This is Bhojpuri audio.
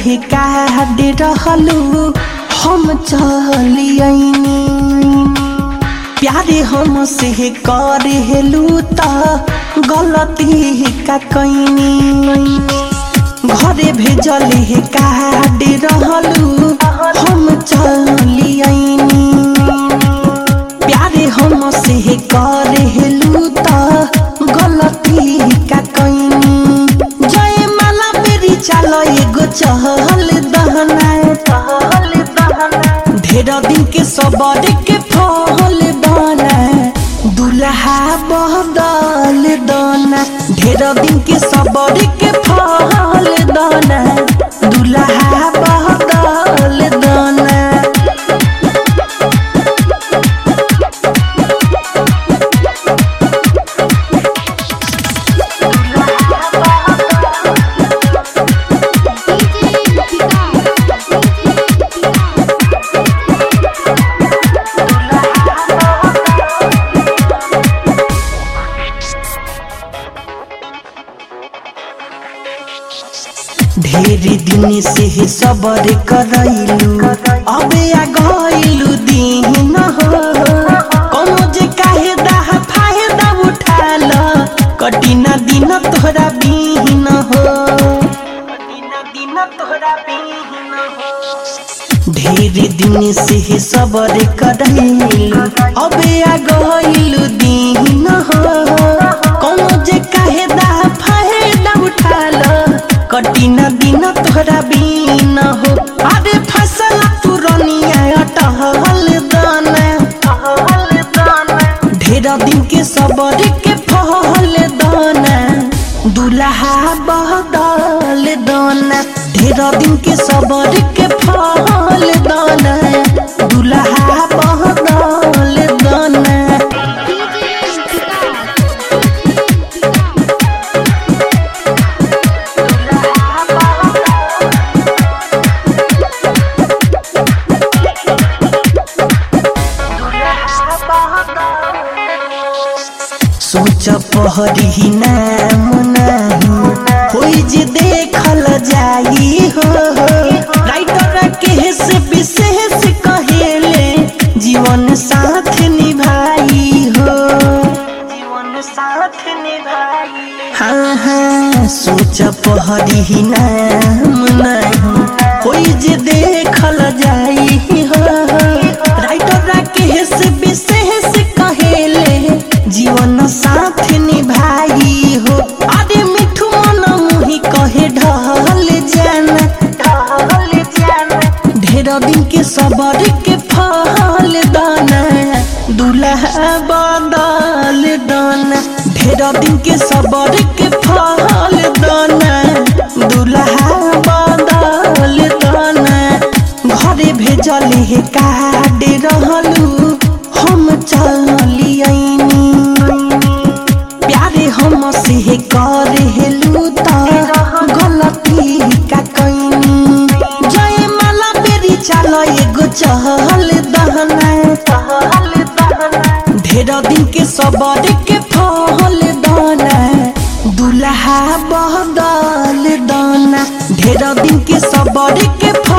भेजले काट रहलू हम चलियनी प्यारे हमसे करेलू त गलती का कैनी घरे भेजले काट रहलू हम चलियनी प्यारे हमसे करेलू त गलती का कैनी जय माला मेरी चल एगो चहल दहना ढेर दिन के सबर के फल दाना दुल्हा बदल दाना ढेर दिन के सबर के फल दाना दुल्हा बदल दाना ढेर दिन से सबर करैलू अबे आ गइलू दिन हो कोनो जे काहे दाह फायदा उठाल कटिना दिन तोहरा बीन हो ढेर दिन से सबर करैलू अबे आ गइलू दिन हो कोनो जे काहे दाह फायदा उठाल कटिना दिन तोहरा बीन हो अरे फसल पुरनिया टहल दाना ढेर दिन के सबर के फल दाना दुल्हा बदल दाना ढेर दिन के सबर के फल दाना दुल्हा बदल दाना सोच पहरी नाम नहीं होई जे देखल जाई हो राइटर के से विशेष कहेले जीवन साथ निभाई हो जीवन साथ निभाई हाँ हाँ सोच पहरी नाम नहीं होई जे देखल जाई हो राइटर के से विशेष कहेले जीवन साथ निभाई हो अरे मिठू मन मुही कहे ढल जाना ढेर दिन के सबर के फल दाना दुल्हा बदल दाना ढेर दिन के सबर के फल दाना दुल्हा बदल दाना घरे भेजले काट रहलू हम चलियनी प्यारे हमसे करेलू त गलती का कैनी जय माला बेरी चल एगो चहल दहना ढेर दिन के सबर के फल दाना दुल्हा बदल दाना ढेर दिन के सबर के